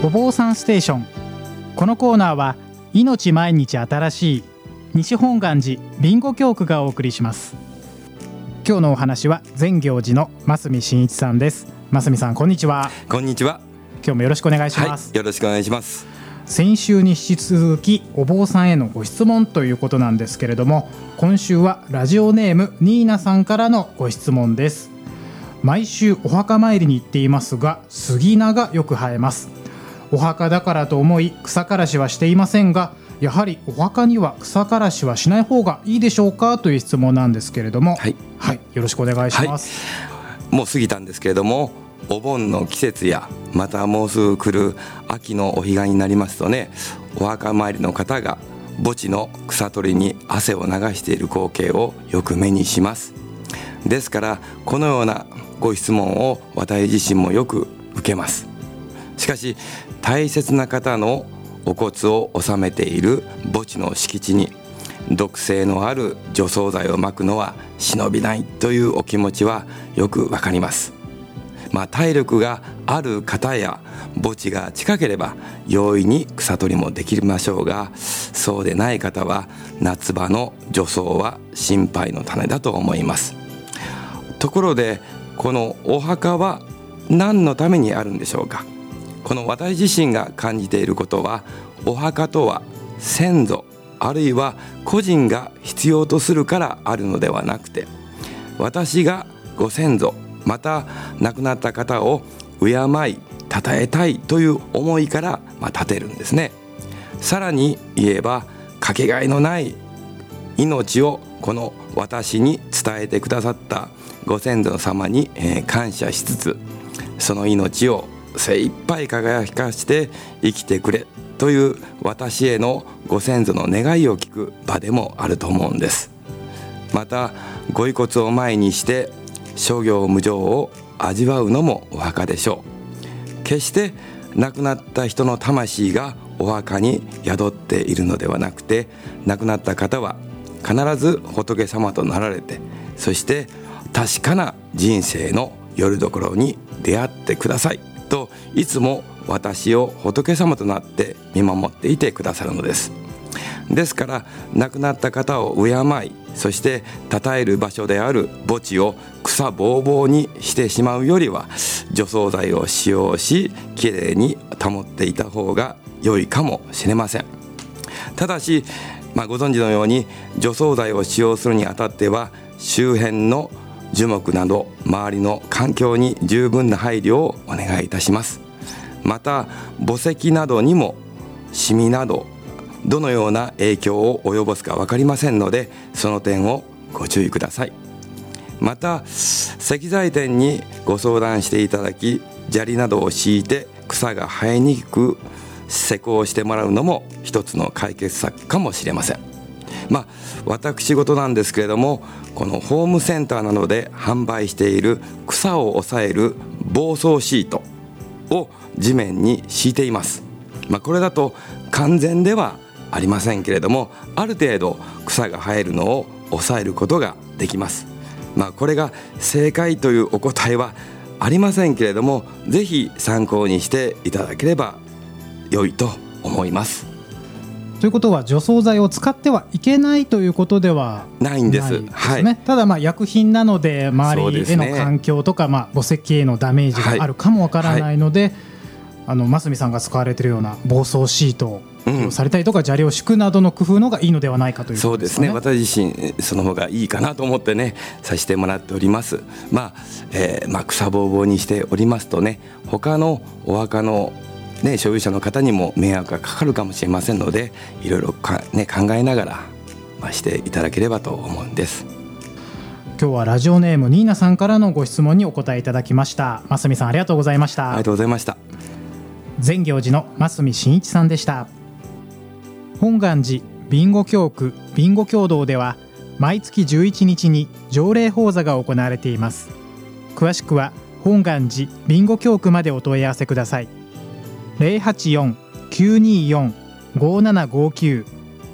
お坊さんステーション。このコーナーは命毎日新しい西本願寺備後教区がお送りします。今日のお話は善行寺の増見真一さんです。増見さん、こんにちは。 こんにちは。 今日もよろしくお願いします。 よろしくお願いします。 先週に引き続きお坊さんへのご質問ということなんですけれども、今週はラジオネームニーナさんからのご質問です。毎週お墓参りに行っていますが、杉菜がよく生えます。お墓だからと思い草刈らしはしていませんが、やはりお墓には草刈らしはしない方がいいでしょうかという質問なんですけれども、よろしくお願いします。 もう過ぎたんですけれども、お盆の季節やまたもうすぐ来る秋のお彼岸になりますとね、お墓参りの方が墓地の草取りに汗を流している光景をよく目にします。ですからこのようなご質問を私自身もよく受けます。しかし大切な方のお骨を納めている墓地の敷地に毒性のある除草剤をまくのは忍びないというお気持ちはよくわかります。体力がある方や墓地が近ければ容易に草取りもできましょうが、そうでない方は夏場の除草は心配の種だと思います。ところでこのお墓は何のためにあるんでしょうか。この私自身が感じていることは、お墓とは先祖あるいは個人が必要とするからあるのではなくて、私がご先祖また亡くなった方を敬い称えたいという思いから建てるんですね。さらに言えば、かけがえのない命をこの私に伝えてくださったご先祖様に感謝しつつ、その命を精一杯輝かして生きてくれという私へのご先祖の願いを聞く場でもあると思うんです。またご遺骨を前にして諸行無常を味わうのもお墓でしょう。決して亡くなった人の魂がお墓に宿っているのではなくて、亡くなった方は必ず仏様となられて、そして確かな人生のよりどころに出会ってくださいと、いつも私を仏様となって見守っていてくださるのです。ですから亡くなった方を敬い、そして称える場所である墓地を草ぼうぼうにしてしまうよりは、除草剤を使用しきれいに保っていた方が良いかもしれません。ただし、ご存知のように除草剤を使用するにあたっては、周辺の樹木など周りの環境に十分な配慮をお願いいたします。また墓石などにもシミなどどのような影響を及ぼすか分かりませんので、その点をご注意ください。また石材店にご相談していただき、砂利などを敷いて草が生えにくく施工してもらうのも一つの解決策かもしれません。私事なんですけれども、このホームセンターなどで販売している草を抑える防草シートを地面に敷いています。これだと完全ではありませんけれども、ある程度草が生えるのを抑えることができます。これが正解というお答えはありませんけれども、ぜひ参考にしていただければ良いと思います。 ということは除草剤を使ってはいけないということではないんですね。ただ薬品なので周りへの環境とか、墓石へのダメージがあるかもわからないので、増見さんが使われているような防草シートをされたりとか、砂利を敷くなどの工夫のがいいのではないかということですかね。 そうですね。私自身その方がいいかなと思ってね、させてもらっております。草ぼうぼうにしておりますとね、他のお墓の所有者の方にも迷惑がかかるかもしれませんので、いろいろ考えながら、していただければと思うんです。 今日はラジオネームニーナさんからのご質問にお答えいただきました。増見さん、ありがとうございました。 ありがとうございました。 善行寺の増見真一さんでした。本願寺備後教区備後共同では毎月11日に条例法座が行われています。詳しくは本願寺備後教区までお問い合わせください。084-924-5759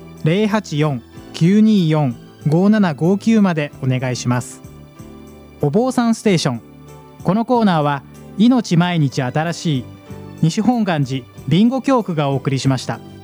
084-924-5759までお願いします。お坊さんステーション。このコーナーは命毎日新しい西本願寺りんご教区がお送りしました。